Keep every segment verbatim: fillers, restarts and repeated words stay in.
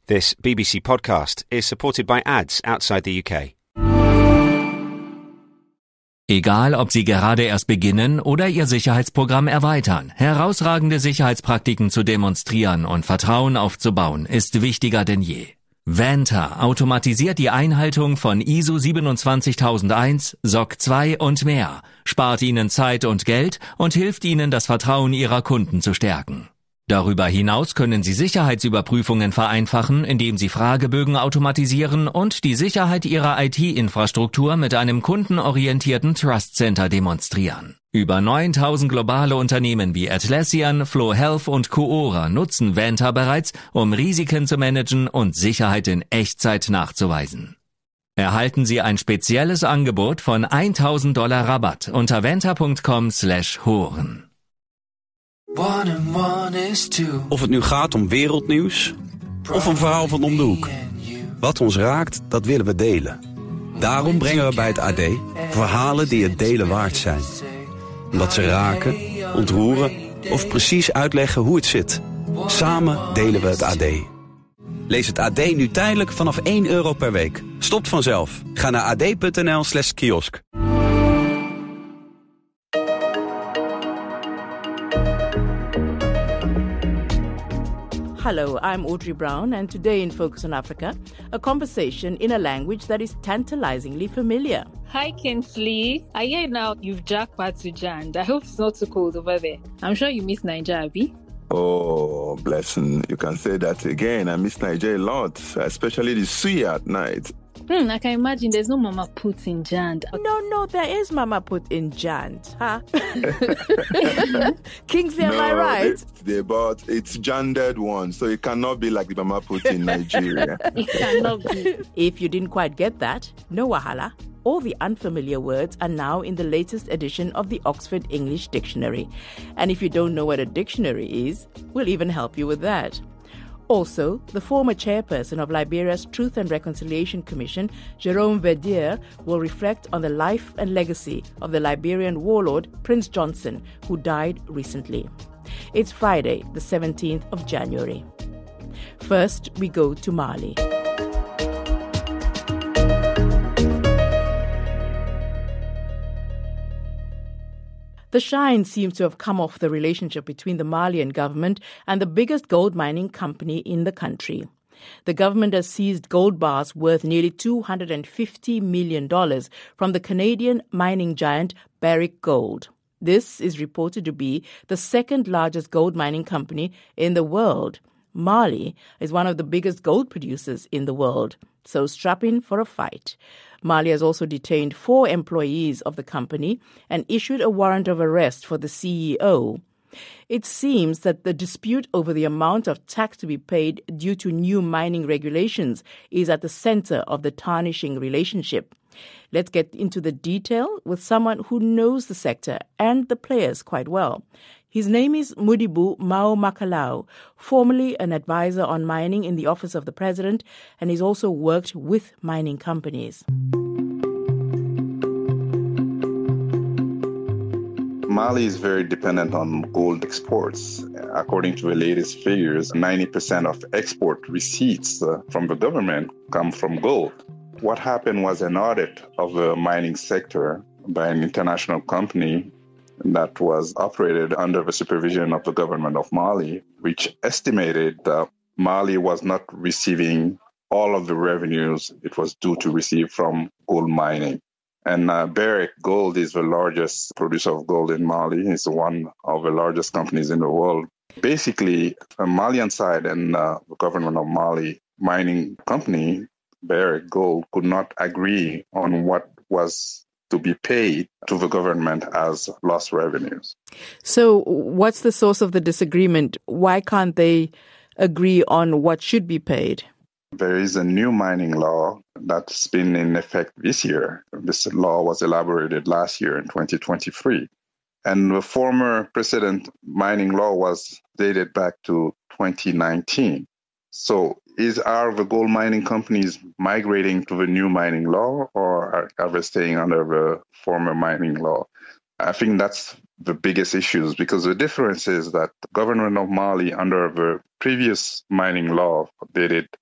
This B B C podcast is supported by ads outside the U K. Egal, ob Sie gerade erst beginnen oder Ihr Sicherheitsprogramm erweitern, herausragende Sicherheitspraktiken zu demonstrieren und Vertrauen aufzubauen, ist wichtiger denn je. Vanta automatisiert die Einhaltung von I S O siebenundzwanzigtausendeins, S O C zwei und mehr, spart Ihnen Zeit und Geld und hilft Ihnen, das Vertrauen Ihrer Kunden zu stärken. Darüber hinaus können Sie Sicherheitsüberprüfungen vereinfachen, indem Sie Fragebögen automatisieren und die Sicherheit Ihrer I T-Infrastruktur mit einem kundenorientierten Trust Center demonstrieren. Über neuntausend globale Unternehmen wie Atlassian, Flow Health und Coora nutzen Vanta bereits, um Risiken zu managen und Sicherheit in Echtzeit nachzuweisen. Erhalten Sie ein spezielles Angebot von tausend Dollar Rabatt unter vanta.com slash horen. Of het nu gaat om wereldnieuws of een verhaal van om de hoek. Wat ons raakt, dat willen we delen. Daarom brengen we bij het A D verhalen die het delen waard zijn. Omdat ze raken, ontroeren of precies uitleggen hoe het zit. Samen delen we het A D. Lees het A D nu tijdelijk vanaf één euro per week. Stopt vanzelf. Ga naar ad.nl slash kiosk. Hello, I'm Audrey Brown, and today in Focus on Africa, a conversation in a language that is tantalizingly familiar. Hi, Kinsley. I hear now you've jackpot to Jand. I hope it's not too cold over there. I'm sure you miss Nigeria, Abi. Oh, blessing. You can say that again. I miss Nigeria a lot, especially the suya at night. Hmm, I can imagine there's no Mama Put in Jand. No, no, there is Mama Put in Jand, huh? Kingsley, am no, I right? They, they bought, it's Janded one, so it cannot be like the Mama Put in Nigeria. It cannot be. If you didn't quite get that, no wahala. All the unfamiliar words are now in the latest edition of the Oxford English Dictionary. And if you don't know what a dictionary is, we'll even help you with that. Also, the former chairperson of Liberia's Truth and Reconciliation Commission, Jerome Verdier, will reflect on the life and legacy of the Liberian warlord Prince Johnson, who died recently. It's Friday, the seventeenth of January. First, we go to Mali. The shine seems to have come off the relationship between the Malian government and the biggest gold mining company in the country. The government has seized gold bars worth nearly two hundred fifty million dollars from the Canadian mining giant Barrick Gold. This is reported to be the second largest gold mining company in the world. Mali is one of the biggest gold producers in the world, so strap in for a fight. Mali has also detained four employees of the company and issued a warrant of arrest for the C E O. It seems that the dispute over the amount of tax to be paid due to new mining regulations is at the center of the tarnishing relationship. Let's get into the detail with someone who knows the sector and the players quite well. His name is Mudibu Mao Makalau, formerly an advisor on mining in the Office of the President, and he's also worked with mining companies. Mali is very dependent on gold exports. According to the latest figures, ninety percent of export receipts uh, from the government come from gold. What happened was an audit of the mining sector by an international company that was operated under the supervision of the government of Mali, which estimated that Mali was not receiving all of the revenues it was due to receive from gold mining. And uh, Barrick Gold is the largest producer of gold in Mali. It's one of the largest companies in the world. Basically, the Malian side and uh, the government of Mali mining company, Barrick Gold, could not agree on what was to be paid to the government as lost revenues. So what's the source of the disagreement? Why can't they agree on what should be paid? There is a new mining law that's been in effect this year. This law was elaborated last year in twenty twenty-three. And the former precedent mining law was dated back to twenty nineteen. So is are the gold mining companies migrating to the new mining law, or are, are they staying under the former mining law? I think that's the biggest issues, because the difference is that the government of Mali under the previous mining law dated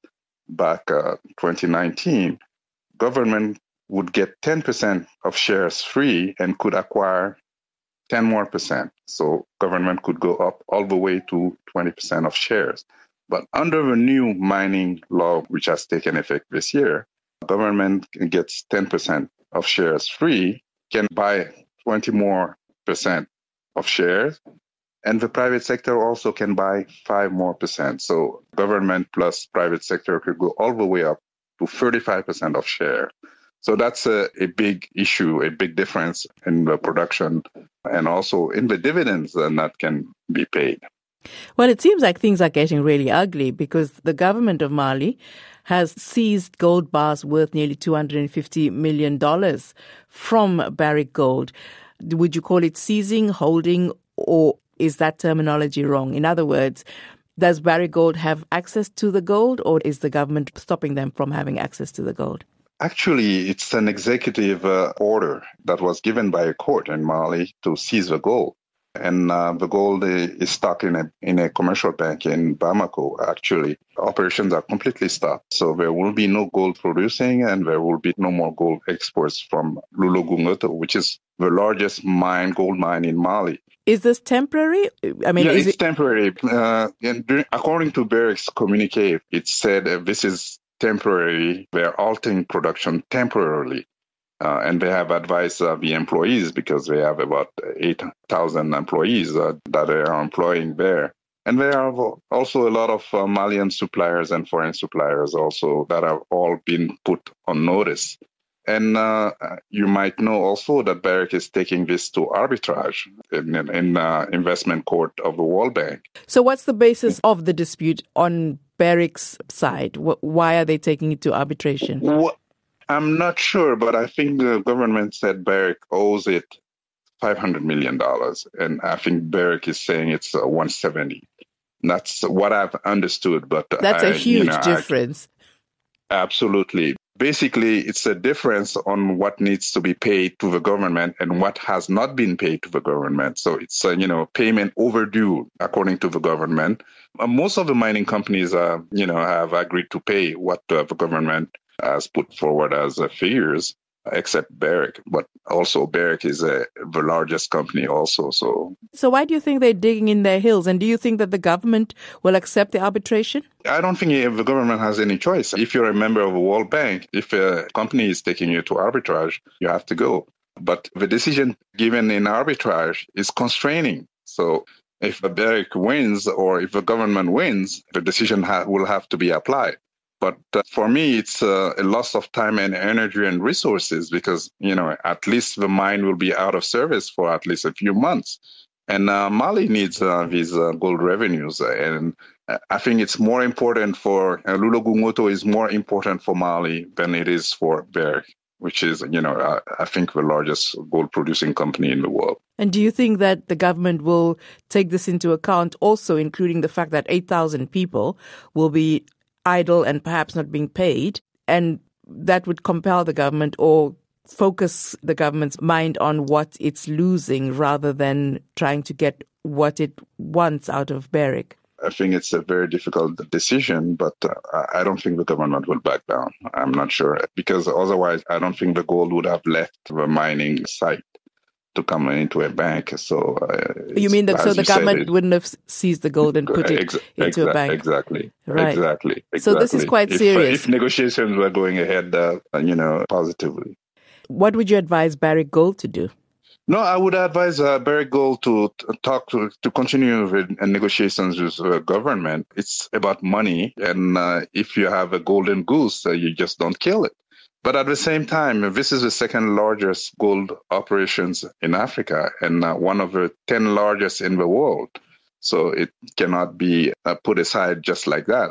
back uh, twenty nineteen, government would get ten percent of shares free and could acquire ten more percent. So government could go up all the way to twenty percent of shares. But under the new mining law, which has taken effect this year, government gets ten percent of shares free, can buy twenty more percent of shares, and the private sector also can buy five more percent. So government plus private sector could go all the way up to thirty-five percent of share. So that's a, a big issue, a big difference in the production and also in the dividends that can be paid. Well, it seems like things are getting really ugly because the government of Mali has seized gold bars worth nearly two hundred fifty million dollars from Barrick Gold. Would you call it seizing, holding, or is that terminology wrong? In other words, does Barrick Gold have access to the gold, or is the government stopping them from having access to the gold? Actually, it's an executive uh, order that was given by a court in Mali to seize the gold. And uh, the gold is stuck in a in a commercial bank in Bamako, actually. Operations are completely stopped. So there will be no gold producing and there will be no more gold exports from Loulo-Gounkoto, which is the largest mine, gold mine in Mali. Is this temporary? I mean, yeah, is it's it temporary. Uh, and during, according to Barrick's communique, it said uh, this is temporary. They're halting production temporarily. Uh, and they have advised uh, the employees because they have about eight thousand employees uh, that they are employing there. And there are also a lot of uh, Malian suppliers and foreign suppliers also that have all been put on notice. And uh, you might know also that Barrick is taking this to arbitrage in, in, in uh, investment court of the World Bank. So what's the basis of the dispute on Barrick's side? Why are they taking it to arbitration? What? I'm not sure, but I think the government said Barrick owes it five hundred million dollars. And I think Barrick is saying it's uh, one hundred seventy. That's what I've understood. But That's I, a huge you know, difference. I, absolutely. Basically, it's a difference on what needs to be paid to the government and what has not been paid to the government. So it's, uh, you know, payment overdue, according to the government. Uh, most of the mining companies, uh, you know, have agreed to pay what uh, the government has put forward as uh, figures, except Barrick. But also Barrick is uh, the largest company also. So so why do you think they're digging in their heels? And do you think that the government will accept the arbitration? I don't think the government has any choice. If you're a member of the World Bank, if a company is taking you to arbitrage, you have to go. But the decision given in arbitrage is constraining. So if Barrick wins or if the government wins, the decision ha- will have to be applied. But uh, for me, it's uh, a loss of time and energy and resources because, you know, at least the mine will be out of service for at least a few months. And uh, Mali needs uh, these uh, gold revenues. And I think it's more important for uh, Loulo-Gounkoto is more important for Mali than it is for Barrick, which is, you know, uh, I think the largest gold producing company in the world. And do you think that the government will take this into account, also including the fact that eight thousand people will be idle and perhaps not being paid, and that would compel the government or focus the government's mind on what it's losing rather than trying to get what it wants out of Barrick? I think it's a very difficult decision, but uh, I don't think the government will back down. I'm not sure, because otherwise I don't think the gold would have left the mining site to come into a bank. So uh, you mean that so the government said, wouldn't have seized the gold and put it ex- into exa- a bank? Exactly. Right. Exactly. exactly. So this is quite if, serious. If negotiations were going ahead, uh, you know, positively. What would you advise Barrick Gold to do? No, I would advise uh, Barrick Gold to t- talk to to continue with uh, negotiations with the uh, government. It's about money, and uh, if you have a golden goose, uh, you just don't kill it. But at the same time, this is the second largest gold operations in Africa and uh, one of the ten largest in the world. So it cannot be uh, put aside just like that.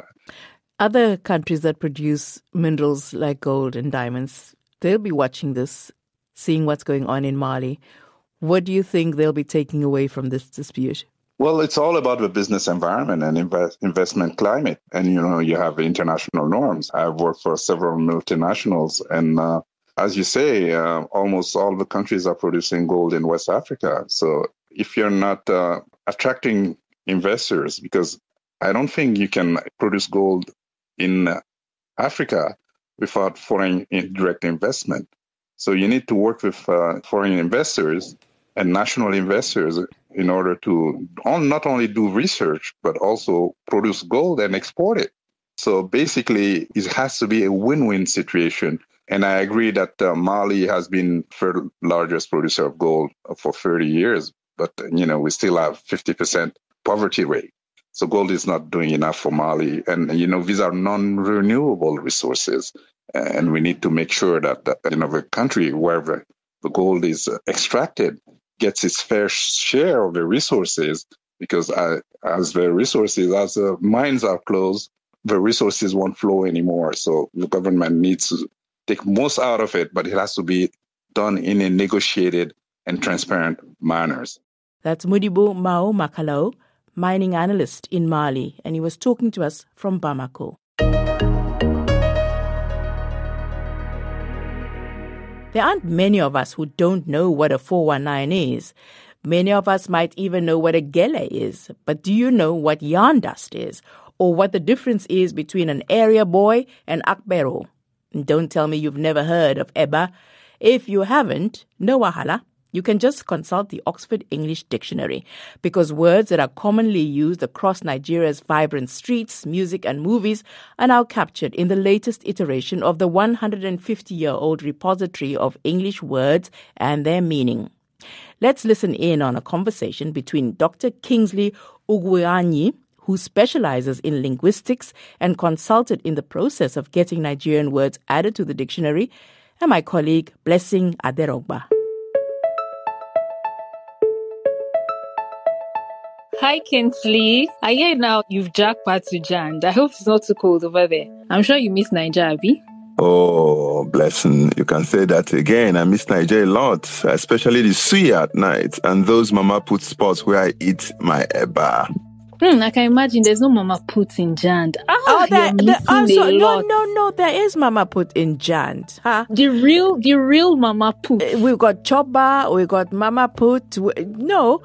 Other countries that produce minerals like gold and diamonds, they'll be watching this, seeing what's going on in Mali. What do you think they'll be taking away from this dispute? Well, it's all about the business environment and invest, investment climate. And, you know, you have international norms. I've worked for several multinationals. And uh, as you say, uh, almost all the countries are producing gold in West Africa. So if you're not uh, attracting investors, because I don't think you can produce gold in Africa without foreign direct investment. So you need to work with uh, foreign investors and national investors in order to not only do research, but also produce gold and export it. So basically, it has to be a win-win situation. And I agree that uh, Mali has been the third largest producer of gold for thirty years, but, you know, we still have fifty percent poverty rate. So gold is not doing enough for Mali. And, you know, these are non-renewable resources. And we need to make sure that, that you know, the country where the, the gold is extracted gets its fair share of the resources, because uh, as the resources, as the mines are closed, the resources won't flow anymore. So the government needs to take most out of it, but it has to be done in a negotiated and transparent manners. That's Modibo Mao Makalo, mining analyst in Mali, and he was talking to us from Bamako. There aren't many of us who don't know what a four one nine is. Many of us might even know what a gele is. But do you know what yarn dust is? Or what the difference is between an area boy and akbero? Don't tell me you've never heard of Eba. If you haven't, no wahala. You can just consult the Oxford English Dictionary, because words that are commonly used across Nigeria's vibrant streets, music and movies are now captured in the latest iteration of the one hundred fifty-year-old repository of English words and their meaning. Let's listen in on a conversation between Doctor Kingsley Ugwuanyi, who specializes in linguistics and consulted in the process of getting Nigerian words added to the dictionary, and my colleague Blessing Aderogba. Hi, Kingsley. I hear now you've jackpot to Jand. I hope it's not too cold over there. I'm sure you miss Nigeria, Abi? Oh, Blessing. You can say that again. I miss Nigeria a lot, especially the suya at night and those mama put spots where I eat my eba. Hmm, I can imagine there's no mama put in Jand. Oh, Oh, there, you're there, missing oh, so, a no, lot. no, no, there is Mama Put in Jand. Huh? The real, the real mama put. Uh, We've got Choba, we've got Mama Put. we- No.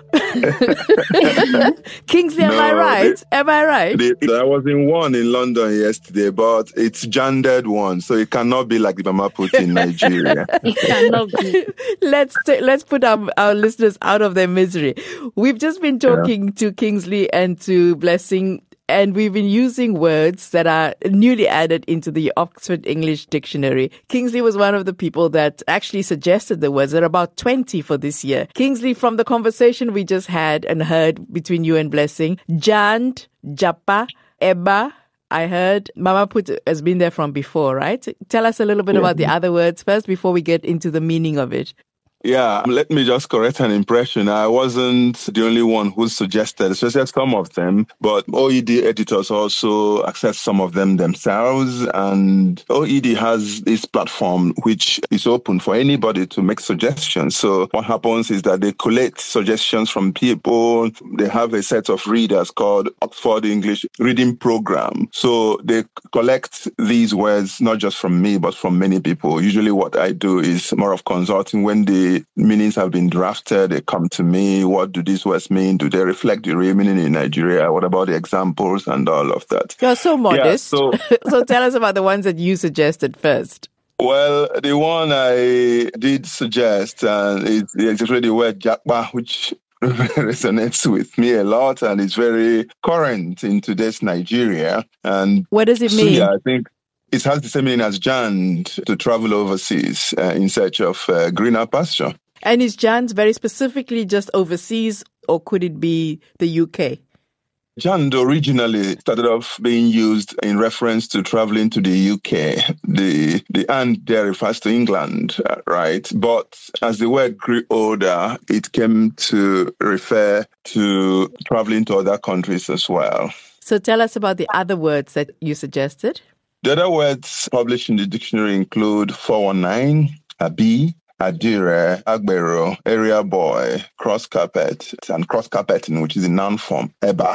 Kingsley, am No, I right? they- am I right? The, I was in one in London yesterday, but it's gendered one, so it cannot be like the mama put in Nigeria. It cannot be. let's ta- let's put our, our listeners out of their misery. We've just been talking to Kingsley and to Blessing, and we've been using words that are newly added into the Oxford English Dictionary. Kingsley was one of the people that actually suggested the words. There are about twenty for this year. Kingsley, from the conversation we just had and heard between you and Blessing, Jand, Japa, Eba, I heard Mama Put has been there from before, right? Tell us a little bit Yeah. about the other words first before we get into the meaning of it. Yeah, let me just correct an impression. I wasn't the only one who suggested, suggested some of them, but O E D editors also accept some of them themselves. And O E D has this platform which is open for anybody to make suggestions. So what happens is that they collect suggestions from people. They have a set of readers called Oxford English Reading Program. So they collect these words not just from me, but from many people. Usually what I do is more of consulting. When the meanings have been drafted, they come to me. What do these words mean? Do they reflect the real meaning in Nigeria? What about the examples and all of that? You're so modest. Yeah, so, So tell us about the ones that you suggested first. well, the one I did suggest uh, is, is really the word jakpa, which resonates with me a lot and is very current in today's Nigeria. And What does it so, mean? yeah, I think it has the same meaning as Jand, to travel overseas uh, in search of uh, greener pasture. And is Jand very specifically just overseas, or could it be the U K? Jand originally started off being used in reference to traveling to the U K. The the and there refers to England, uh, right? But as the word grew older, it came to refer to traveling to other countries as well. So tell us about the other words that you suggested. The other words published in the dictionary include four one nine, Abi, Adire, Agbero, Area Boy, Cross Carpet, and Cross Carpeting, which is in noun form, Eba,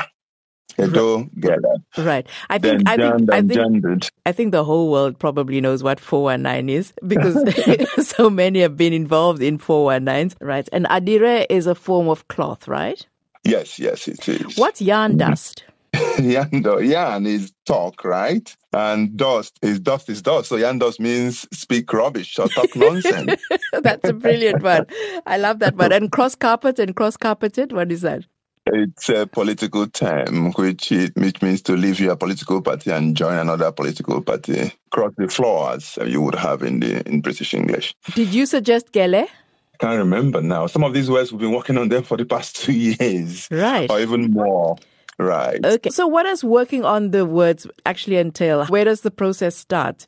Edo, Gela. Right. I Then think I think Jand I and think Janded. I think the whole world probably knows what four one nine is, because so many have been involved in four one nines, right? And adire is a form of cloth, right? Yes, yes, it is. What's yarn dust? Yando, yan is talk, right? And dust is dust is dust. So yandos means speak rubbish or talk nonsense. That's a brilliant one. I love that one. And cross carpet and cross carpeted, what is that? It's a political term, which it, which means to leave your political party and join another political party. Cross the floor, as you would have in the in British English. Did you suggest gele? I can't remember now. Some of these words, we've been working on them for the past two years. Right. Or even more. Right. Okay. So what does working on the words actually entail? Where does the process start?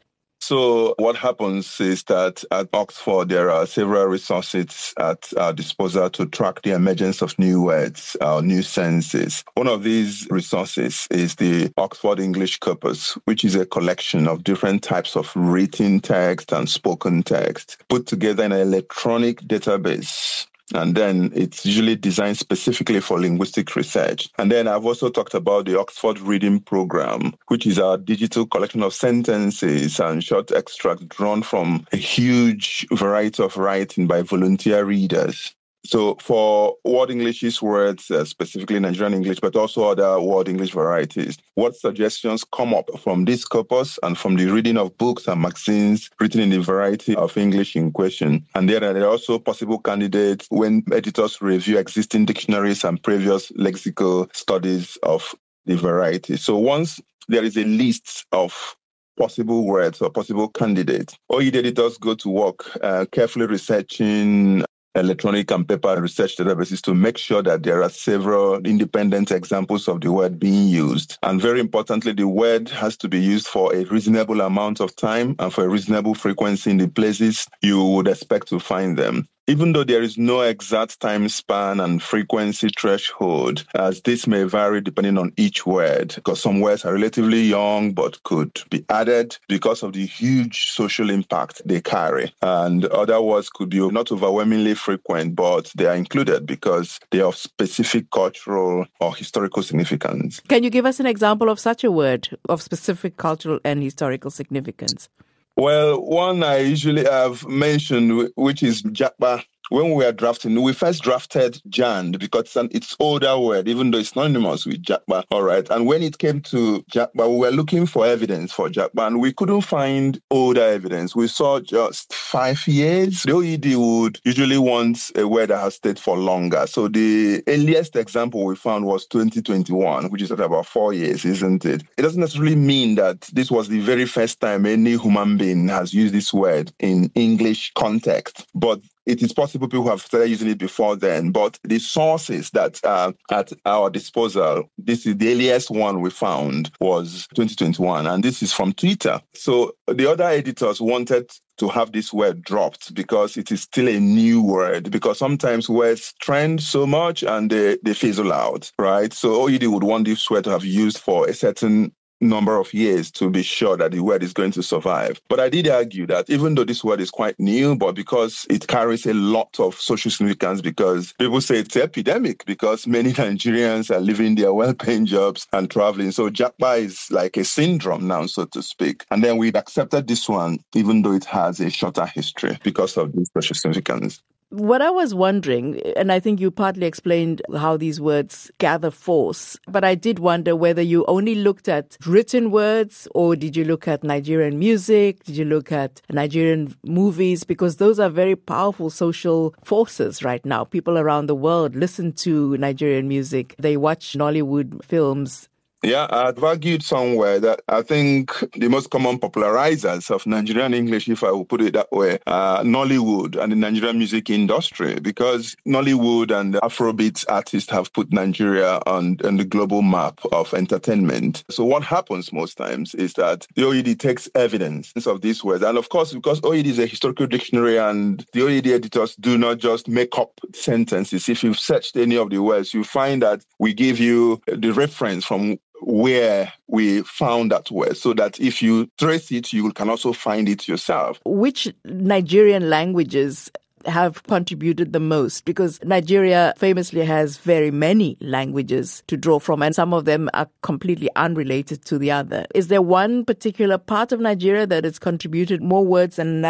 So what happens is that at Oxford, there are several resources at our disposal to track the emergence of new words, uh, new senses. One of these resources is the Oxford English Corpus, which is a collection of different types of written text and spoken text put together in an electronic database. And then it's usually designed specifically for linguistic research. And then I've also talked about the Oxford Reading Program, which is our digital collection of sentences and short extracts drawn from a huge variety of writing by volunteer readers. So for World English's words, uh, specifically Nigerian English, but also other World English varieties, what suggestions come up from this corpus and from the reading of books and magazines written in the variety of English in question? And there are also possible candidates when editors review existing dictionaries and previous lexical studies of the variety. So once there is a list of possible words or possible candidates, O E D editors go to work uh, carefully researching electronic and paper research databases to make sure that there are several independent examples of the word being used. And very importantly, the word has to be used for a reasonable amount of time and for a reasonable frequency in the places you would expect to find them. Even though there is no exact time span and frequency threshold, as this may vary depending on each word, because some words are relatively young but could be added because of the huge social impact they carry. And other words could be not overwhelmingly frequent, but they are included because they are of specific cultural or historical significance. Can you give us an example of such a word of specific cultural and historical significance? Well, one I usually have mentioned, which is Jakpa. When we were drafting, we first drafted Jand because it's an it's older word, even though it's synonymous with Jakpa. All right. And when it came to Jakpa, we were looking for evidence for Jakpa, and we couldn't find older evidence. We saw just five years. The O E D would usually want a word that has stayed for longer. So the earliest example we found was twenty twenty-one, which is at about four years, isn't it? It doesn't necessarily mean that this was the very first time any human being has used this word in English context, but it is possible people have started using it before then, but the sources that are at our disposal, this is the earliest one we found was twenty twenty-one, and this is from Twitter. So the other editors wanted to have this word dropped because it is still a new word, because sometimes words trend so much and they, they fizzle out, right? So O E D would want this word to have used for a certain number of years to be sure that the word is going to survive. But I did argue that even though this word is quite new, but because it carries a lot of social significance, because people say it's epidemic, because many Nigerians are leaving their well-paying jobs and traveling. So Jakpa is like a syndrome now, so to speak. And then we've accepted this one, even though it has a shorter history because of this social significance. What I was wondering, and I think you partly explained how these words gather force, but I did wonder whether you only looked at written words or did you look at Nigerian music? Did you look at Nigerian movies? Because those are very powerful social forces right now. People around the world listen to Nigerian music. They watch Nollywood films. Yeah, I've argued somewhere that I think the most common popularizers of Nigerian English, if I will put it that way, are Nollywood and the Nigerian music industry, because Nollywood and the Afrobeat artists have put Nigeria on, on the global map of entertainment. So what happens most times is that the O E D takes evidence of these words. And of course, because O E D is a historical dictionary and the O E D editors do not just make up sentences. If you've searched any of the words, you find that we give you the reference from where we found that word, so that if you trace it, you can also find it yourself. Which Nigerian languages have contributed the most? Because Nigeria famously has very many languages to draw from, and some of them are completely unrelated to the other. Is there one particular part of Nigeria that has contributed more words than another?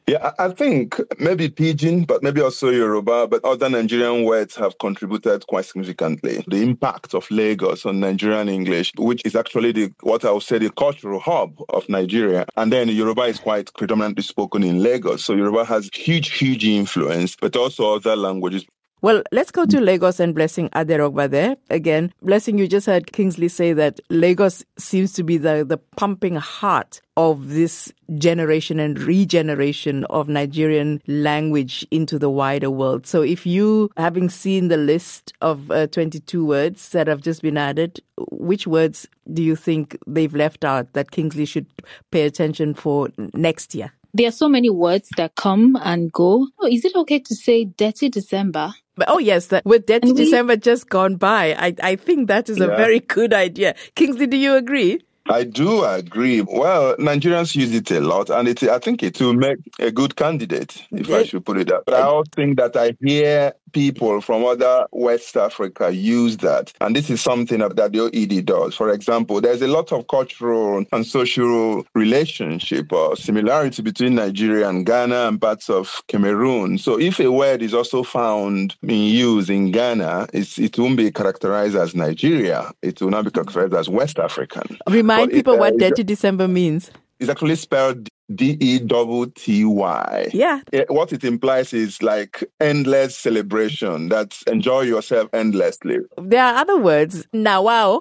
Yeah, I think maybe Pidgin, but maybe also Yoruba, but other Nigerian words have contributed quite significantly. The impact of Lagos on Nigerian English, which is actually the what I would say the cultural hub of Nigeria. And then Yoruba is quite predominantly spoken in Lagos. So Yoruba has huge, huge influence, but also other languages. Well, let's go to Lagos and Blessing Aderogba there. Again, Blessing, you just heard Kingsley say that Lagos seems to be the, the pumping heart of this generation and regeneration of Nigerian language into the wider world. So if you, having seen the list of uh, twenty-two words that have just been added, which words do you think they've left out that Kingsley should pay attention for next year? There are so many words that come and go. Oh, is it okay to say Dirty December? But, oh, yes, that, with Dirty we, December just gone by, I, I think that is a yeah. very good idea. Kingsley, do you agree? I do agree. Well, Nigerians use it a lot, and it, I think it will make a good candidate, if I should put it that. But I also think that I hear people from other West Africa use that, and this is something that the O E D does. For example, there's a lot of cultural and social relationship or similarity between Nigeria and Ghana and parts of Cameroon. So if a word is also found being used in Ghana, it's, it won't be characterized as Nigeria. It will not be characterized as West African. Remind but people it, uh, what Dirty December means. It's actually spelled D E T T Y. Yeah. It, what it implies is like endless celebration. That's enjoy yourself endlessly. There are other words. Nawao.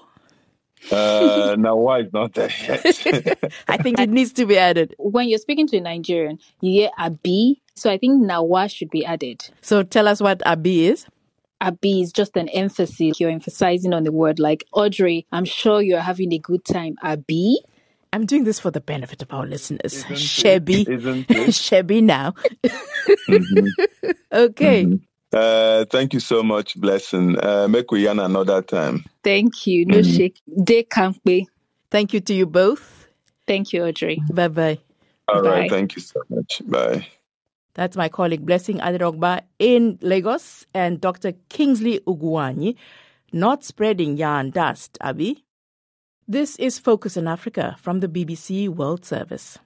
Uh, Nawa is not there yet. I think it needs to be added. When you're speaking to a Nigerian, you hear Abi. So I think Nawa should be added. So tell us what Abi is. Abi is just an emphasis. You're emphasizing on the word, like, Audrey, I'm sure you're having a good time. Abi? I'm doing this for the benefit of our listeners. Isn't Shebi. It? Isn't it? Shebi now. mm-hmm. Okay. Mm-hmm. Uh, thank you so much, Blessing. Uh, make we yarn another time. Thank you. No mm-hmm. shake. De Kampe. Thank you to you both. Thank you, Audrey. Bye-bye. All Bye. right. Thank you so much. Bye. That's my colleague Blessing Aderogba in Lagos and Doctor Kingsley Uguanyi, not spreading yarn dust, Abi. This is Focus on Africa from the B B C World Service.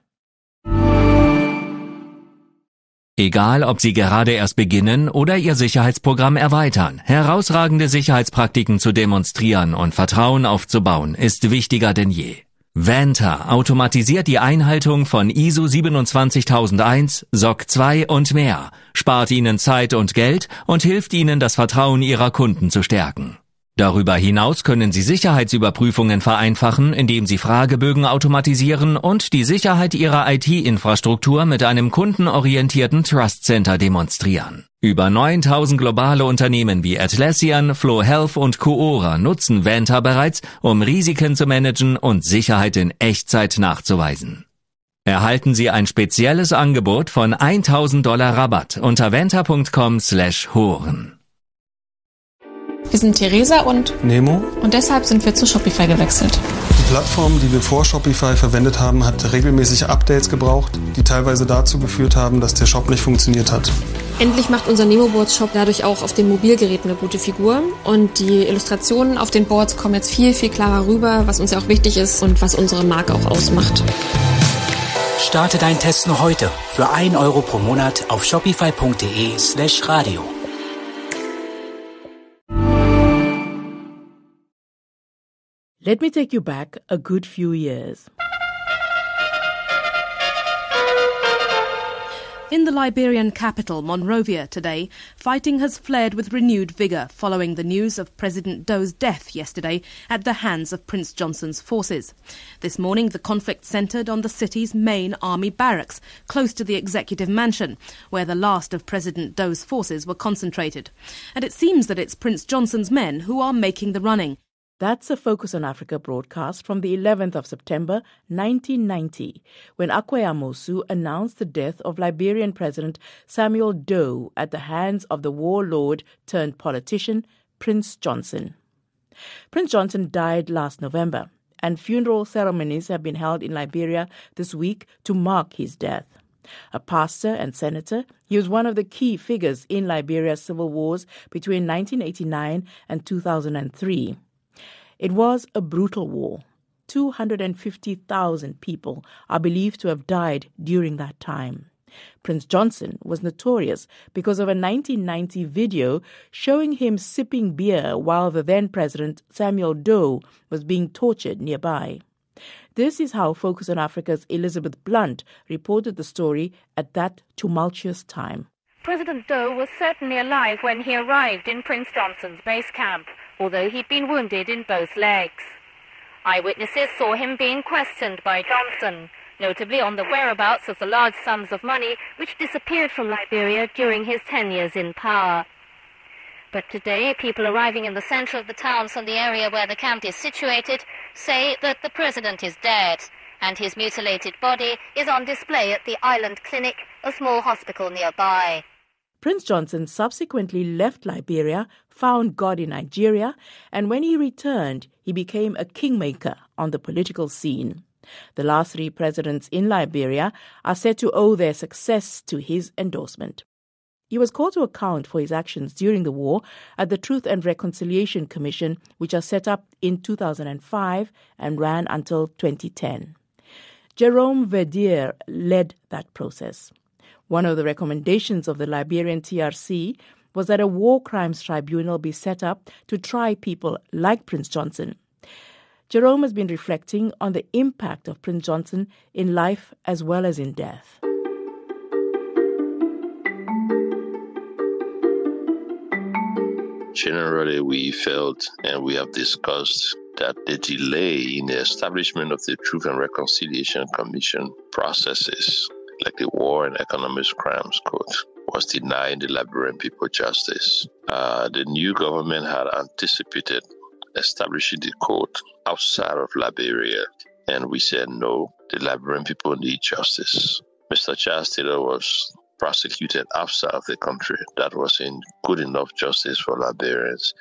Egal, ob Sie gerade erst beginnen oder Ihr Sicherheitsprogramm erweitern, herausragende Sicherheitspraktiken zu demonstrieren und Vertrauen aufzubauen, ist wichtiger denn je. Vanta automatisiert die Einhaltung von I S O siebenundzwanzigtausendeins, S O C zwei und mehr, spart Ihnen Zeit und Geld und hilft Ihnen, das Vertrauen Ihrer Kunden zu stärken. Darüber hinaus können Sie Sicherheitsüberprüfungen vereinfachen, indem Sie Fragebögen automatisieren und die Sicherheit Ihrer I T-Infrastruktur mit einem kundenorientierten Trust Center demonstrieren. Über neuntausend globale Unternehmen wie Atlassian, Flow Health und Coora nutzen Vanta bereits, um Risiken zu managen und Sicherheit in Echtzeit nachzuweisen. Erhalten Sie ein spezielles Angebot von tausend Dollar Rabatt unter vanta punkt com slash horen. Wir sind Theresa und Nemo und deshalb sind wir zu Shopify gewechselt. Die Plattform, die wir vor Shopify verwendet haben, hat regelmäßig Updates gebraucht, die teilweise dazu geführt haben, dass der Shop nicht funktioniert hat. Endlich macht unser Nemo-Boards-Shop dadurch auch auf den Mobilgeräten eine gute Figur und die Illustrationen auf den Boards kommen jetzt viel, viel klarer rüber, was uns ja auch wichtig ist und was unsere Marke auch ausmacht. Starte deinen Test noch heute für ein Euro pro Monat auf shopify.de slash radio. Let me take you back a good few years. In the Liberian capital, Monrovia, today, fighting has flared with renewed vigour following the news of President Dough's death yesterday at the hands of Prince Johnson's forces. This morning, the conflict centred on the city's main army barracks, close to the executive mansion, where the last of President Dough's forces were concentrated. And it seems that it's Prince Johnson's men who are making the running. That's a Focus on Africa broadcast from the eleventh of September nineteen ninety, when Akwe Amosu announced the death of Liberian President Samuel Doe at the hands of the warlord turned politician Prince Johnson. Prince Johnson died last November, and funeral ceremonies have been held in Liberia this week to mark his death. A pastor and senator, he was one of the key figures in Liberia's civil wars between nineteen eighty-nine and two thousand three. It was a brutal war. two hundred fifty thousand people are believed to have died during that time. Prince Johnson was notorious because of a nineteen ninety video showing him sipping beer while the then President Samuel Doe was being tortured nearby. This is how Focus on Africa's Elizabeth Blunt reported the story at that tumultuous time. President Doe was certainly alive when he arrived in Prince Johnson's base camp, although he'd been wounded in both legs. Eyewitnesses saw him being questioned by Johnson, notably on the whereabouts of the large sums of money which disappeared from Liberia during his ten years in power. But today, people arriving in the centre of the town from the area where the camp is situated say that the president is dead, and his mutilated body is on display at the Island Clinic, a small hospital nearby. Prince Johnson subsequently left Liberia, found God in Nigeria, and when he returned, he became a kingmaker on the political scene. The last three presidents in Liberia are said to owe their success to his endorsement. He was called to account for his actions during the war at the Truth and Reconciliation Commission, which was set up in two thousand five and ran until twenty ten. Jerome Verdier led that process. One of the recommendations of the Liberian T R C was that a war crimes tribunal be set up to try people like Prince Johnson. Jerome has been reflecting on the impact of Prince Johnson in life as well as in death. Generally, we felt and we have discussed that the delay in the establishment of the Truth and Reconciliation Commission processes, like the War and Economic Crimes Court, was denying the Liberian people justice. Uh, the new government had anticipated establishing the court outside of Liberia, and we said no, the Liberian people need justice. Mister Charles Taylor was prosecuted outside of the country. That wasn't good enough justice for Liberians.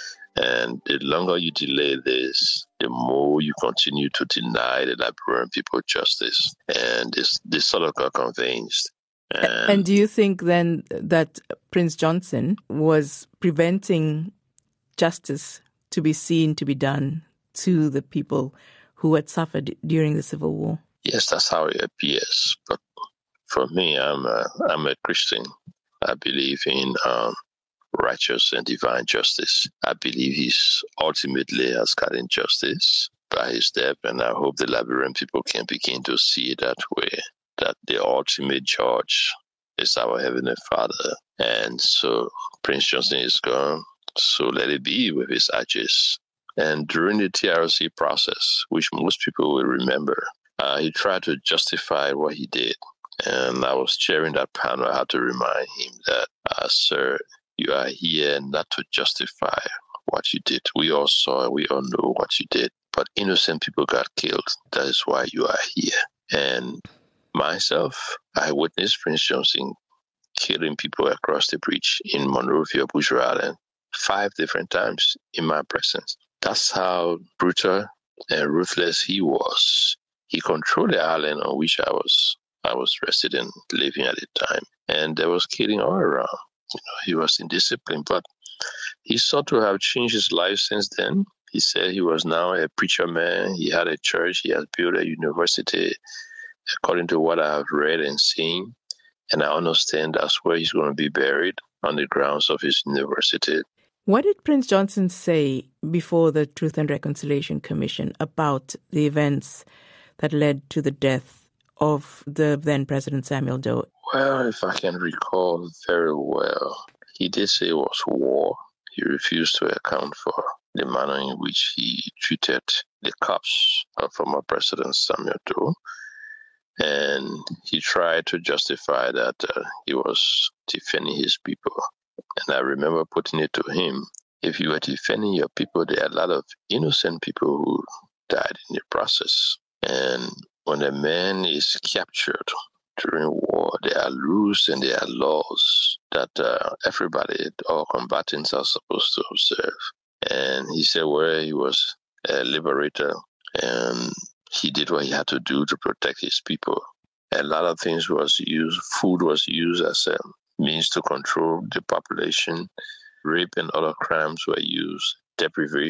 And the longer you delay this, the more you continue to deny the Liberian people justice. And this, this sort of got convinced. And, and do you think then that Prince Johnson was preventing justice to be seen to be done to the people who had suffered during the Civil War? Yes, that's how it appears. But for me, I'm a, I'm a Christian. I believe in um, righteous and divine justice. I believe he's ultimately has gotten justice by his death, and I hope the Liberian people can begin to see it that way, that the ultimate judge is our Heavenly Father. And so Prince Johnson is gone, so let it be with his ashes. And during the T R C process, which most people will remember, uh, he tried to justify what he did. And I was chairing that panel. I had to remind him that, uh, sir, you are here not to justify what you did. We all saw, we all know what you did. But innocent people got killed. That is why you are here. And myself, I witnessed Prince Johnson killing people across the bridge in Monrovia, Bushra Island, five different times in my presence. That's how brutal and ruthless he was. He controlled the island on which I was I was resident, living at the time, and there was killing all around. You know, he was indisciplined, but he sought to have changed his life since then. He said he was now a preacher man. He had a church. He has built a university, according to what I have read and seen. And I understand that's where he's going to be buried, on the grounds of his university. What did Prince Johnson say before the Truth and Reconciliation Commission about the events that led to the death of the then President Samuel Doe? Well, if I can recall very well, he did say it was war. He refused to account for the manner in which he treated the cops of former President Samuel Doe. And he tried to justify that uh, he was defending his people. And I remember putting it to him, if you were defending your people, there are a lot of innocent people who died in the process. And when a man is captured during war, there are rules and there are laws that uh, everybody, all combatants, are supposed to observe. And he said, well, he was a liberator and he did what he had to do to protect his people. A lot of things was used, food was used as a means to control the population. Rape and other crimes were used.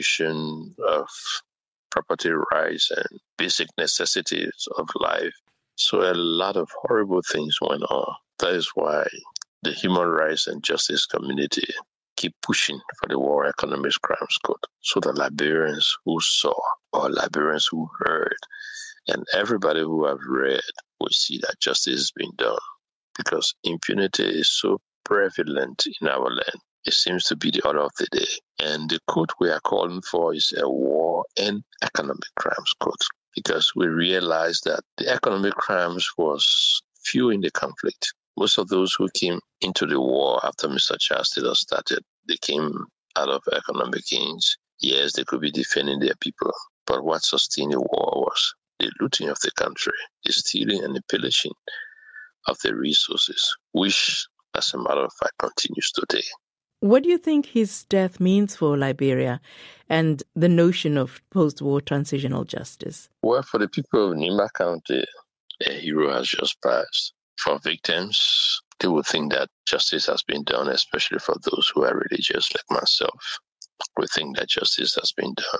Deprivation of property rights and basic necessities of life So a lot of horrible things went on. That is why the human rights and justice community keep pushing for the War Economic Crimes Code, so that Liberians who saw or Liberians who heard and everybody who have read will see that justice is being done, because impunity is so prevalent in our land. It seems to be the order of the day. And the code we are calling for is a War and Economic Crimes Code, because we realize that the economic crimes was fueling the conflict. Most of those who came into the war after Mister Charles Taylor started, they came out of economic gains. Yes, they could be defending their people, but what sustained the war was the looting of the country, the stealing and the pillaging of the resources, which, as a matter of fact, continues today. What do you think his death means for Liberia and the notion of post-war transitional justice? Well, for the people of Nimba County, a hero has just passed. For victims, they would think that justice has been done, especially for those who are religious like myself. We think that justice has been done.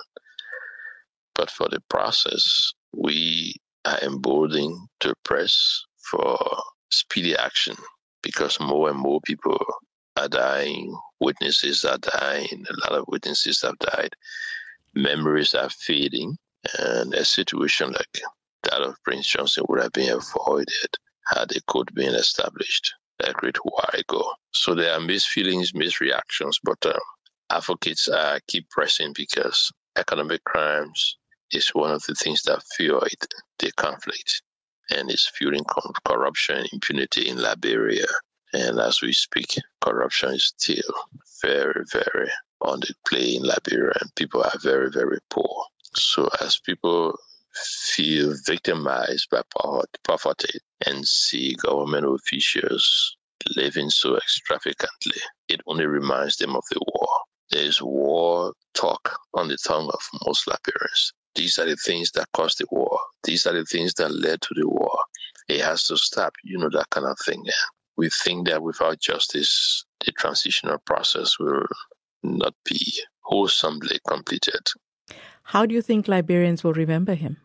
But for the process, we are emboldened to press for speedy action, because more and more people are dying, witnesses are dying, a lot of witnesses have died, memories are fading, and a situation like that of Prince Johnson would have been avoided had a code been established a great while ago. So there are mixed feelings, mixed reactions, but um, advocates uh, keep pressing, because economic crimes is one of the things that fuel the conflict, and it's fueling corruption and impunity in Liberia. And as we speak, corruption is still very, very on the play in Liberia, and people are very, very poor. So as people feel victimized by poverty and see government officials living so extravagantly, it only reminds them of the war. There is war talk on the tongue of most Liberians. These are the things that caused the war. These are the things that led to the war. It has to stop, you know, that kind of thing. Yeah. We think that without justice, the transitional process will not be wholesomely completed. How do you think Liberians will remember him?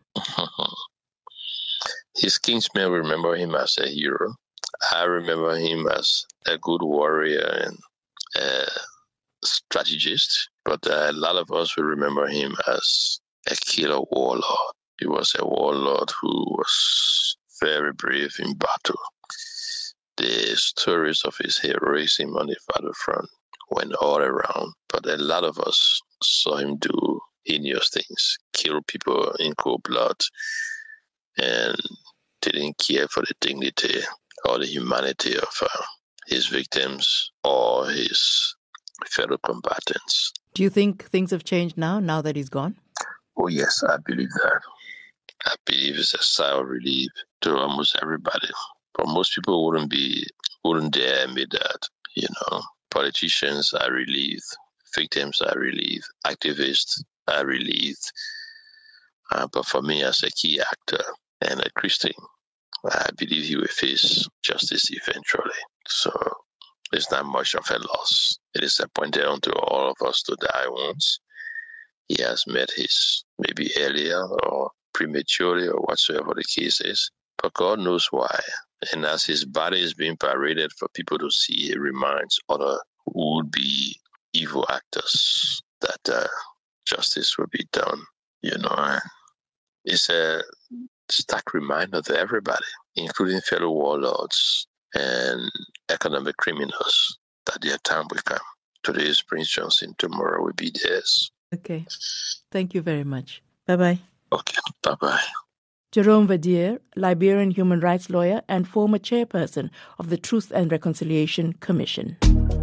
His kinsmen remember him as a hero. I remember him as a good warrior and a strategist. But a lot of us will remember him as a killer warlord. He was a warlord who was very brave in battle. The stories of his heroism on the battlefront went all around, but a lot of us saw him do heinous things, kill people in cold blood, and didn't care for the dignity or the humanity of uh, his victims or his fellow combatants. Do you think things have changed now, now that he's gone? Oh, yes, I believe that. I believe it's a sigh of relief to almost everybody. But most people wouldn't be, wouldn't dare admit that, you know. Politicians are relieved, victims are relieved, activists are relieved. Uh, but for me, as a key actor and a Christian, I believe he will face justice eventually. So it's not much of a loss. It is appointed unto all of us to die once. He has met his, maybe earlier or prematurely or whatsoever the case is. But God knows why. And as his body is being paraded for people to see, it reminds other who would be evil actors that uh, justice will be done. You know, it's a stark reminder to everybody, including fellow warlords and economic criminals, that their time will come. Today is Prince Johnson, tomorrow will be theirs. Okay. Thank you very much. Bye-bye. Okay, bye-bye. Jerome Vadier, Liberian human rights lawyer and former chairperson of the Truth and Reconciliation Commission.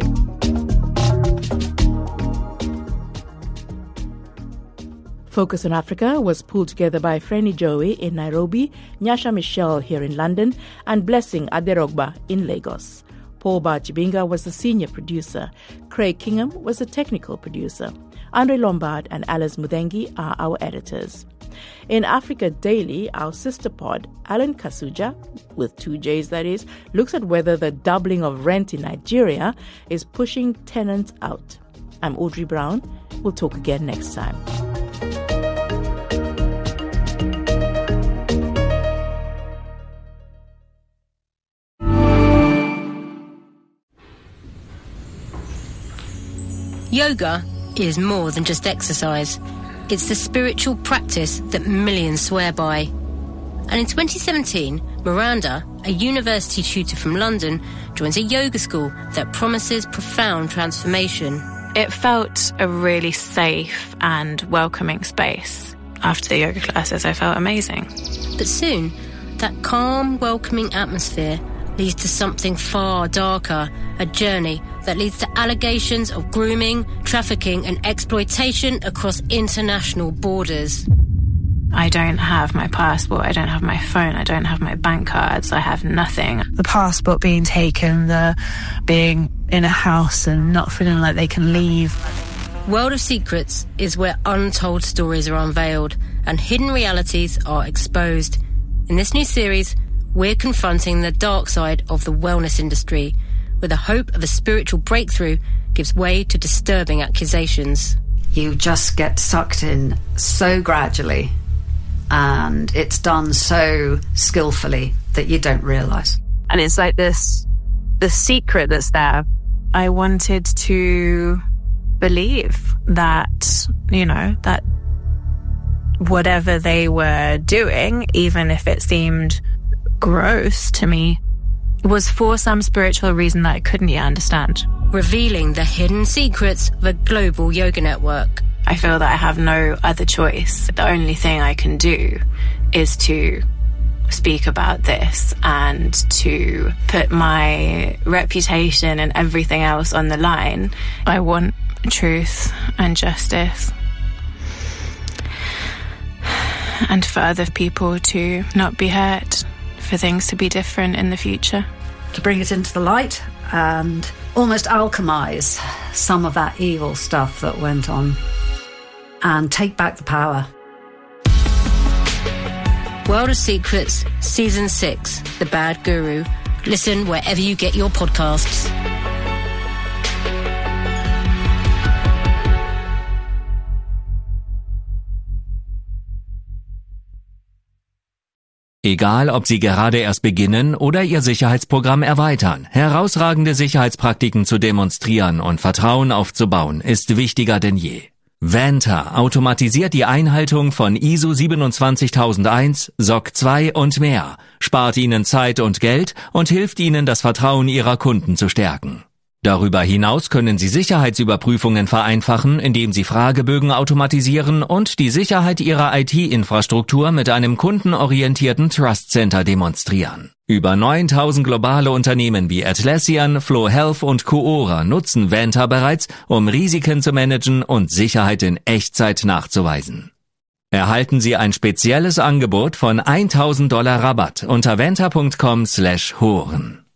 Focus on Africa was pulled together by Freni Joey in Nairobi, Nyasha Michelle here in London, and Blessing Aderogba in Lagos. Paul Bachibinga was the senior producer. Craig Kingham was the technical producer. Andre Lombard and Alice Mudengi are our editors. In Africa Daily, our sister pod, Alan Kasuja, with two J's that is, looks at whether the doubling of rent in Nigeria is pushing tenants out. I'm Audrey Brown. We'll talk again next time. Yoga is more than just exercise. It's the spiritual practice that millions swear by. And in twenty seventeen, Miranda, a university tutor from London, joins a yoga school that promises profound transformation. It felt a really safe and welcoming space. After the yoga classes, I felt amazing. But soon, that calm, welcoming atmosphere leads to something far darker, a journey that leads to allegations of grooming, trafficking and exploitation across international borders. I don't have my passport, I don't have my phone, I don't have my bank cards, I have nothing. The passport being taken, the being in a house and not feeling like they can leave. World of Secrets is where untold stories are unveiled and hidden realities are exposed. In this new series, we're confronting the dark side of the wellness industry, where the hope of a spiritual breakthrough gives way to disturbing accusations. You just get sucked in so gradually, and it's done so skillfully that you don't realise. And it's like this, the secret that's there. I wanted to believe that, you know, that whatever they were doing, even if it seemed gross to me, was for some spiritual reason that I couldn't yet understand. Revealing the hidden secrets of a global yoga network. I feel that I have no other choice. The only thing I can do is to speak about this and to put my reputation and everything else on the line. I want truth and justice, and for other people to not be hurt, for things to be different in the future. To bring it into the light and almost alchemize some of that evil stuff that went on and take back the power. World of Secrets, Season six, The Bad Guru. Listen wherever you get your podcasts. Egal, ob Sie gerade erst beginnen oder Ihr Sicherheitsprogramm erweitern, herausragende Sicherheitspraktiken zu demonstrieren und Vertrauen aufzubauen, ist wichtiger denn je. Vanta automatisiert die Einhaltung von I S O siebenundzwanzigtausendeins, S O C zwei und mehr, spart Ihnen Zeit und Geld und hilft Ihnen, das Vertrauen Ihrer Kunden zu stärken. Darüber hinaus können Sie Sicherheitsüberprüfungen vereinfachen, indem Sie Fragebögen automatisieren und die Sicherheit Ihrer I T-Infrastruktur mit einem kundenorientierten Trust Center demonstrieren. Über neuntausend globale Unternehmen wie Atlassian, Flow Health und Coora nutzen Vanta bereits, um Risiken zu managen und Sicherheit in Echtzeit nachzuweisen. Erhalten Sie ein spezielles Angebot von tausend Dollar Rabatt unter vanta punkt com slash horen.